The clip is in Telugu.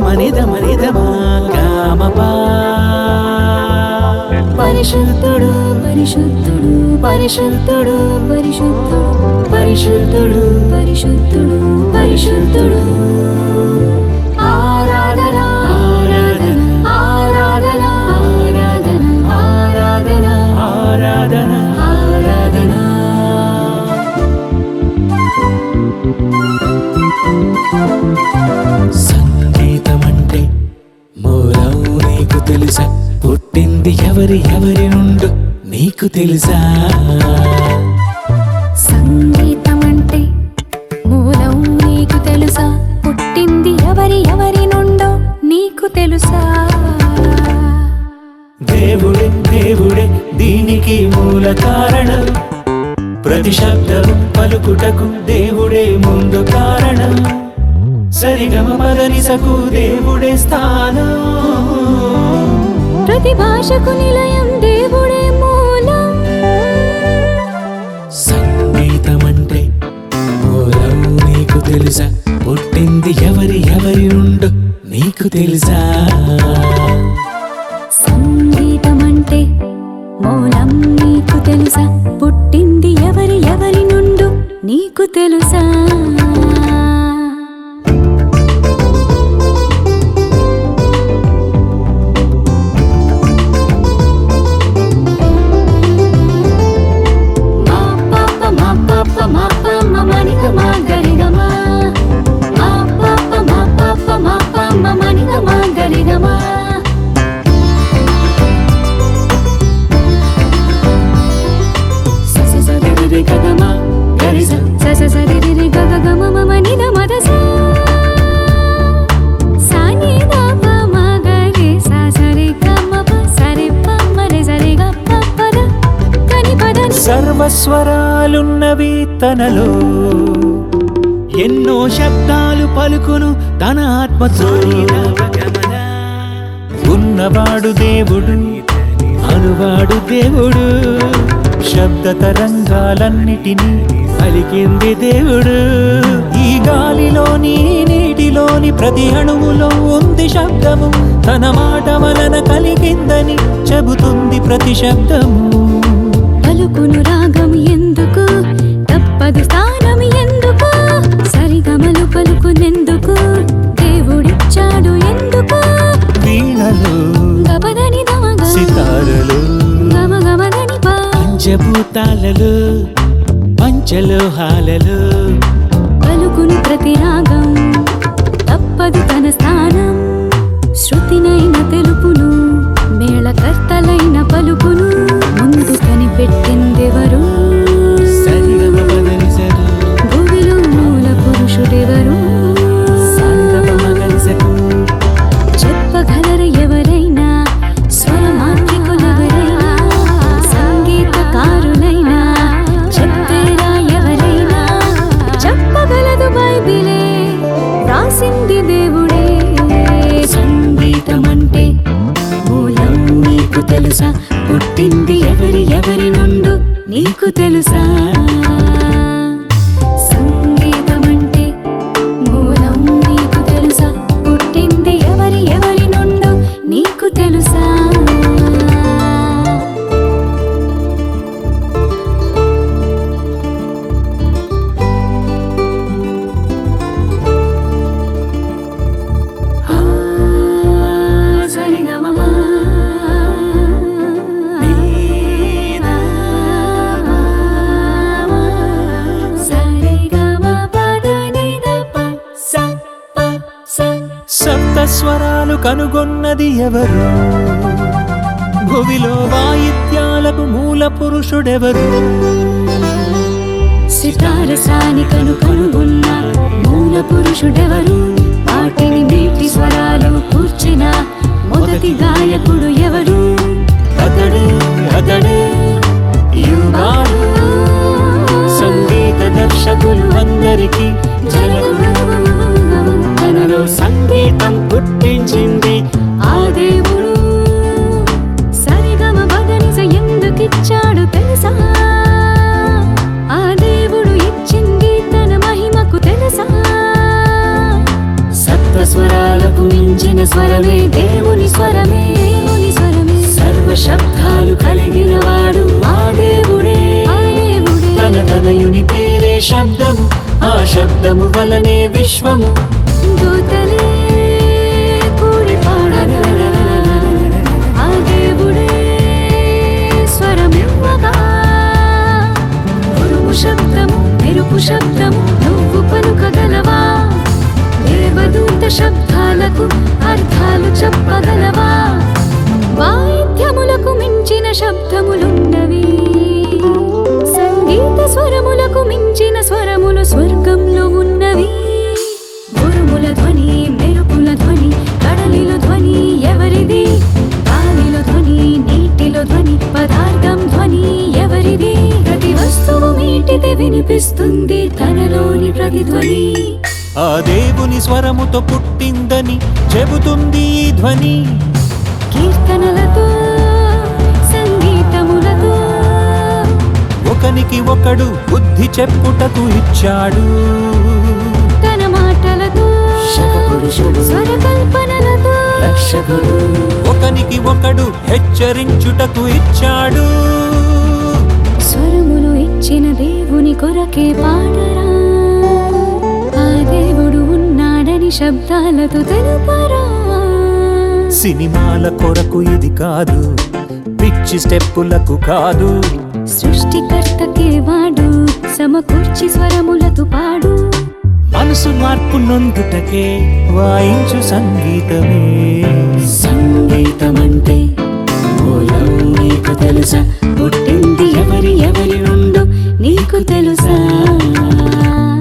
నిదమా గామపా పరిశుద్ధుడు పరిశుద్ధుడు పరిశుద్ధుడు పరిశుద్ధుడు పరిశుద్ధుడు పరిశుద్ధుడు పరిశుద్ధుడు ఆరాధన ఆరాధన ఆరాధన ఆరాధన ఆరాధన ఆరాధన సంగీతమంటే మూలం నీకు తెలుసా పుట్టింది ఎవరి నుండు నీకు తెలుసా సంగీతమంటే మూలం నీకు తెలుసా పుట్టింది ఎవరి నుండో నీకు తెలుసా దేవుడే దీనికి మూల కారణం ప్రతి శబ్దం పలుకుటకు దేవుడే ముందు కారణం సరిగమ పదనిసకు దేవుడే స్థానం ప్రతి భాషకు నిలయం దేవుడే మూలం సంగీతమంటే మూలం నీకు తెలుసా పుట్టింది ఎవరి నుండు నీకు తెలుసా సంగీతమంటే మూలం నీకు తెలుసా పుట్టింది ఎవరి నుండు నీకు తెలుసా సర్వస్వరాలున్నవి తనలో ఎన్నో శబ్దాలు పలుకును తన ఆత్మతో ఉన్నవాడు దేవుడు అనువాడు దేవుడు శబ్ద తరంగాలన్నిటినీ పలికింది దేవుడు ఈ గాలిలోని నీటిలోని ప్రతి అణువులో ఉంది శబ్దము తన మాట వలన కలిగిందని చెబుతుంది ప్రతి శబ్దము పలుకును రాగం ఎందుకు తప్పదు స్థానం ఎందుకు సరిగమలు పలుకునెందుకు దేవుడిచ్చాడు ఎందుకు వీణలు గపదని దమగ సితారలు గమగమదని పా పంచభూతాలలో పంచలోహాలలో పలుకును ప్రతి రాగం తప్పదు తన స్థానం శృతినైన తెలుపును మేళకర్తలైన పలుకును ముందు కనిపెట్టిందెవరు సరిగమ పదనిసరు భూమిలో మూల పురుషుడెవరు సాగమగనిసకు చెప్పగలర ఎవరైనా స్వరమాంత్రికులెవరైనా సంగీతకారులైనా చెప్పేరా ఎవరైనా చెప్పగలదు బైబిలే రాసింది దేవుడే సంగీతమంటే మూలం నీకు తెలుసా పుట్టింది ఎవరి నుండు నీకు తెలుసా సంగీతమంటే మూలం నీకు తెలుసా పుట్టింది ఎవరి నుండు నీకు తెలుసా సప్తస్వరాలు కనుగొన్నది ఎవరు భువిలో వాయిద్యాలకు మూల పురుషుడెవరు సితారసాని కనుగొన్న మూల పురుషుడెవరు వాటిని మీటి స్వరాలు కూర్చిన మొదటి గాయకుడు ఎవరు అతడే యువాడు సంగీత దర్శకులు అందరికీ జనకుడు తనలో సంగీతం పుట్టించింది ఆ దేవుడు సరిగమ పదనిస ఎందుకిచ్చాడు తెలుసా ఆ దేవుడు ఇచ్చింది తన మహిమకు తెలుసా స్వరాలకు మించిన స్వరమే దేవుని స్వరమే, దేవుని స్వరమే. సర్వ శబ్దాలు కలిగిన వాడు ఆ దేవుడే. ఆ దేవుడే. తన తనయుని పేరే శబ్దము, ఆ శబ్దము వలనే విశ్వము. దూతలే కూడి పాడగా ఆ దేవుడే స్వరమివ్వగా. ఉరుము శబ్దము, మెరుపు శబ్దము నువ్వు పలుకగలవా? దేవదూత శబ్దాలకు అర్థాలు చెప్పగలవా? వాయిద్యములకు మించిన శబ్దములున్నవి, సంగీత స్వరములకు మించిన స్వరములు స్వర్గంలో ఉన్నవి. ఉరుముల ధ్వని, మెరుపుల ధ్వని, కడలిలో ధ్వని ఎవరిది? గాలిలో ధ్వని, నీటిలో ధ్వని, పదార్థం ధ్వని ఎవరిది? ప్రతి వస్తువు మీటితే వినిపిస్తుంది తనలోని ప్రతిధ్వని. ఆ దేవుని స్వరముతో పుట్టిందని చెబుతుంది ఈ ధ్వని. కీర్తనలతో, సంగీతములతో ఒకనికి ఒకడు బుద్ధి చెప్పుటకు ఇచ్చాడు. తన మాటలతో, శకపురుషుడు, స్వరకల్పనలతో రక్షకుడు. ఒకనికి ఒకడు హెచ్చరించుటకు ఇచ్చాడు. స్వరములు ఇచ్చిన దేవుని కొరకే పాడరా. ఆ దేవుడు ఉన్నాడని శబ్దాలతో తెలుపరా. సినిమాల కొరకు ఇది కాదు, పిచ్చి స్టెప్పులకు కాదు. సృష్టికర్తకే వాడు సమకూర్చి స్వరములతో పాడు. మనసు మార్పు నొందుటకే వాయించు సంగీతమే. సంగీతమంటే మూలం నీకు తెలుసా? పుట్టింది ఎవరి నుండో నీకు తెలుసా?